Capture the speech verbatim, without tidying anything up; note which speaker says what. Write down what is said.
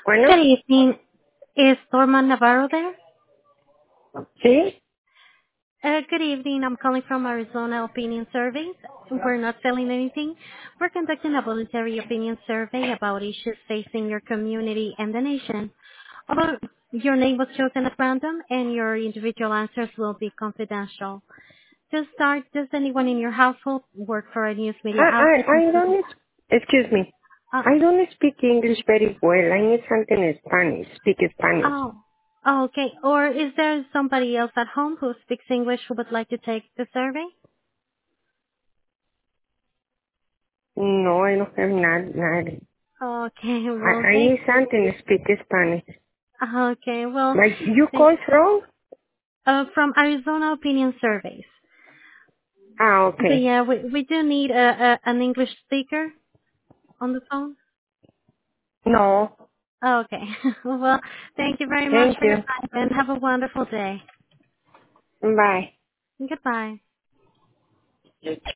Speaker 1: Bueno,
Speaker 2: Good evening. Is Norma Navarro there?
Speaker 1: sí.
Speaker 2: Uh, good evening. I'm calling from Arizona Opinion Surveys. We're not selling anything. We're conducting a voluntary opinion survey about issues facing your community and the nation. Although your name was chosen at random and your individual answers will be confidential. To start, does anyone in your household work for a news
Speaker 1: I,
Speaker 2: media outlet?
Speaker 1: I, I don't, excuse me.
Speaker 2: Uh,
Speaker 1: I don't speak English very well. I need something in Spanish. Speak Spanish.
Speaker 2: oh, oh, okay. Or is there somebody else at home who speaks English who would like to take the survey?
Speaker 1: No, I don't have not, not.
Speaker 2: Okay, well,
Speaker 1: I, I
Speaker 2: thank.
Speaker 1: need something to speak Spanish.
Speaker 2: Okay, well,
Speaker 1: Like, you
Speaker 2: thank.
Speaker 1: call from?
Speaker 2: Uh, from Arizona Opinion Surveys.
Speaker 1: Ah,
Speaker 2: So
Speaker 1: okay.
Speaker 2: yeah, we we do need a, a an English speaker on the phone.
Speaker 1: No.
Speaker 2: Okay. Well, thank you very much
Speaker 1: Thank
Speaker 2: for your
Speaker 1: you.
Speaker 2: time and have a wonderful day.
Speaker 1: Bye.
Speaker 2: Goodbye.